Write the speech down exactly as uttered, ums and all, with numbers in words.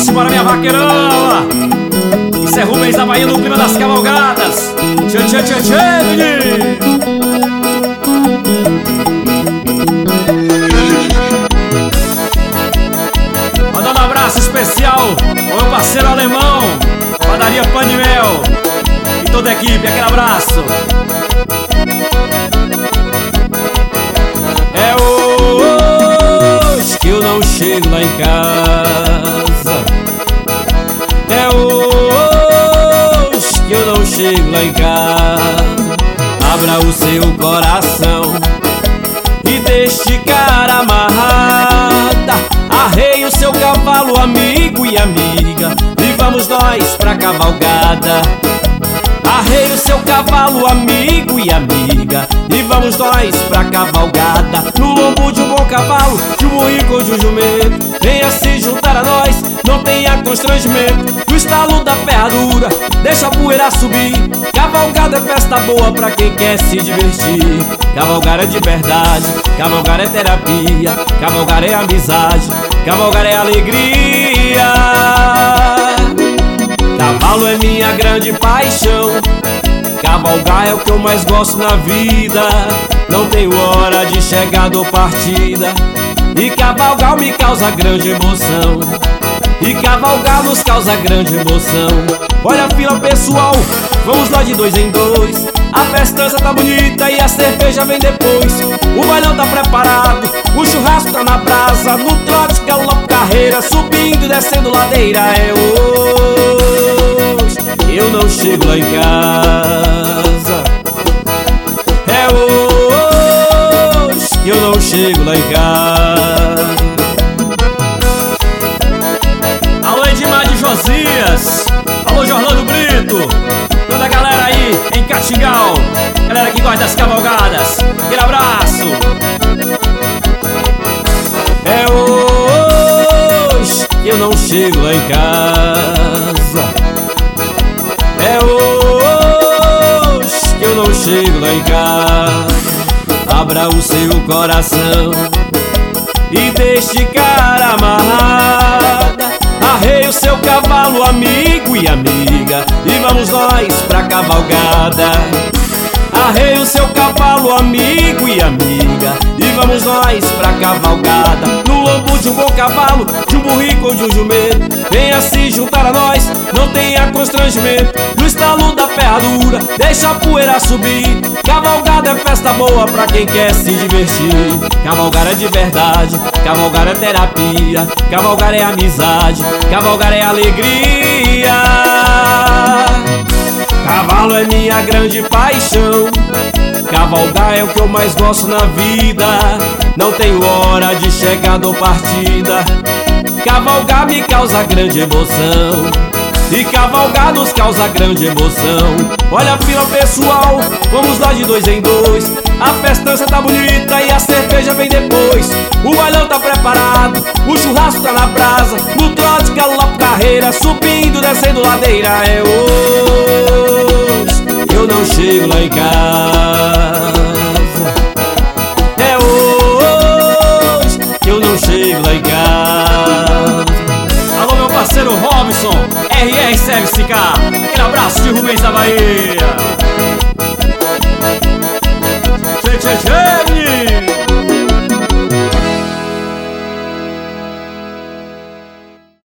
Simbora, minha vaqueirama. Isso é Rubens da Bahia no clima das cavalgadas. Tchê, tchê, tchê, tchê, menino. Mandando um abraço especial ao meu parceiro alemão, Padaria Pão de Mel, e toda a equipe, aquele abraço. É hoje que eu não chego lá em casa. É hoje que eu não chego lá em casa. Abra o seu coração e deixe cara amarrada. Arreie o seu cavalo, amigo e amiga, e vamos nós pra cavalgada. Arreie o seu cavalo, amigo e amiga, e vamos nós pra cavalgada. No lombo de um bom cavalo, de um burrico ou de um jumento, venha se juntar a nós, não tenha constrangimento. No estalo da ferradura, deixa a poeira subir. Cavalgada é festa boa pra quem quer se divertir. Cavalgar é de verdade, cavalgar é terapia, cavalgar é amizade, cavalgar é alegria. Cavalo é minha grande paixão, cavalgar é o que eu mais gosto na vida. Não tenho hora de chegada ou partida, e cavalgar me causa grande emoção. E cavalgar nos causa grande emoção. Olha a fila, pessoal, vamos lá de dois em dois. A festança tá bonita e a cerveja vem depois. O bailão tá preparado, o churrasco tá na brasa. No trote, galope, carreira, subindo e descendo ladeira. É hoje que eu não chego lá em casa. É hoje que eu não chego lá em casa. Alô, Edmar de Josias, alô, Jorlando Brito, toda a galera aí em Caxingal, galera que gosta das cavalgadas, aquele abraço. É hoje que eu não chego lá em casa. É hoje que eu não chego lá em casa. Abra o seu coração e deixe cara amarrada. Arreie o seu cavalo, amigo e amiga, e vamos nós pra cavalgada. Arreie o seu cavalo, amigo e amiga, e vamos nós pra cavalgada. No lombo de um bom cavalo, de um burrico ou de um jumento, venha se juntar a nós, não tenha constrangimento. No estalo da ferradura, deixa a poeira subir. Cavalgada é festa boa pra quem quer se divertir. Cavalgar é de verdade, cavalgar é terapia, cavalgar é amizade, cavalgar é alegria. Cavalo é minha grande paixão, cavalgar é o que eu mais gosto na vida. Não tenho hora de chegada ou partida, cavalgar me causa grande emoção. E cavalgar nos causa grande emoção. Olha a fila, pessoal, vamos lá de dois em dois. A festança tá bonita e a cerveja vem depois. O bailão tá preparado, o churrasco tá na brasa. No trote, galope, carreira, subindo, descendo ladeira. É hoje que eu não chego lá em casa. É hoje que eu não chego lá em casa. Alô, meu parceiro Robson, R R Service K, aquele abraço de Rubens da Bahia. Tchê, tchê, tchê, menino.